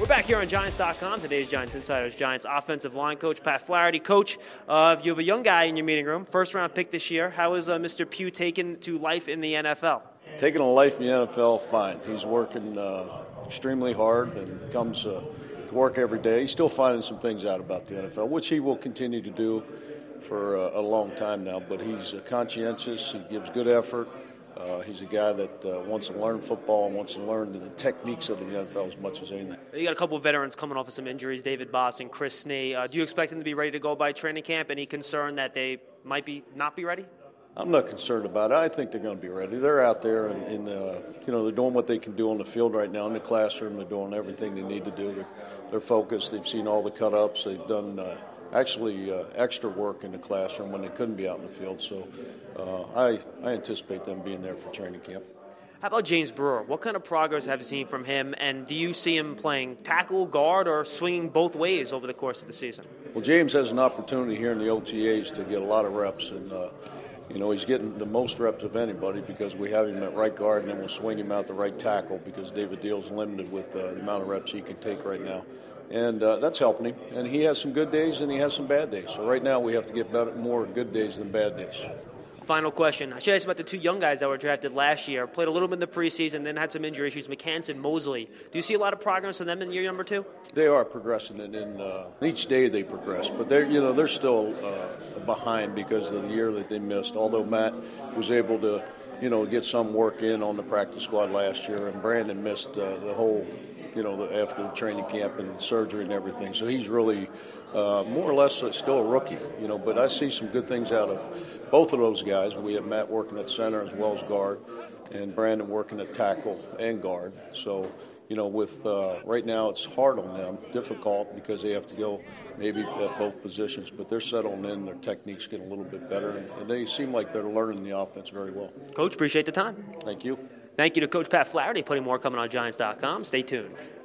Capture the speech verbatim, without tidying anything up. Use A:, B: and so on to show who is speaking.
A: back here on Giants dot com. Today's Giants Insiders, Giants offensive line coach Pat Flaherty. Coach, uh, you have a young guy in your meeting room, first round pick this year. How is uh, Mister Pugh taken to life in the N F L?
B: Taking a life in the N F L, fine. He's working uh, extremely hard and comes uh, to work every day. He's still finding some things out about the N F L, which he will continue to do for uh, a long time now. But he's uh, conscientious. He gives good effort. Uh, he's a guy that uh, wants to learn football and wants to learn the techniques of the N F L as much as anything.
A: You got a couple of veterans coming off of some injuries, David Boss and Chris Snee. Uh, do you expect them to be ready to go by training camp? Any concern that they might be not be ready?
B: I'm not concerned about it. I think they're going to be ready. They're out there, and, and uh, you know, they're doing what they can do on the field right now in the classroom. They're doing everything they need to do. They're, they're focused. They've seen all the cut-ups. They've done uh, actually uh, extra work in the classroom when they couldn't be out in the field. So uh, I, I anticipate them being there for training camp.
A: How about James Brewer? What kind of progress have you seen from him, and do you see him playing tackle, guard, or swinging both ways over the course of the season?
B: Well, James has an opportunity here in the O T As to get a lot of reps, and uh, you know, he's getting the most reps of anybody because we have him at right guard, and then we'll swing him out the right tackle because David Deal's limited with uh, the amount of reps he can take right now. And uh, that's helping him. And he has some good days and he has some bad days. So right now we have to get better, more good days than bad days.
A: Final question. I should ask about the two young guys that were drafted last year. Played a little bit in the preseason, then had some injury issues, McCants and Mosley. Do you see a lot of progress in them in year number two?
B: They are progressing, and in, uh, each day they progress. But they're, you know, they're still uh, behind because of the year that they missed. Although Matt was able to, you know, get some work in on the practice squad last year, and Brandon missed uh, the whole, you know, the, after the training camp and surgery and everything. So he's really uh, more or less uh, still a rookie, you know. But I see some good things out of both of those guys. We have Matt working at center as well as guard, and Brandon working at tackle and guard. So, you know, with uh, right now it's hard on them, difficult because they have to go maybe at both positions. But they're settling in, their techniques getting a little bit better, and, and they seem like they're learning the offense very well.
A: Coach, appreciate the time.
B: Thank you.
A: Thank you to Coach Pat Flaherty. Putting more coming on Giants dot com. Stay tuned.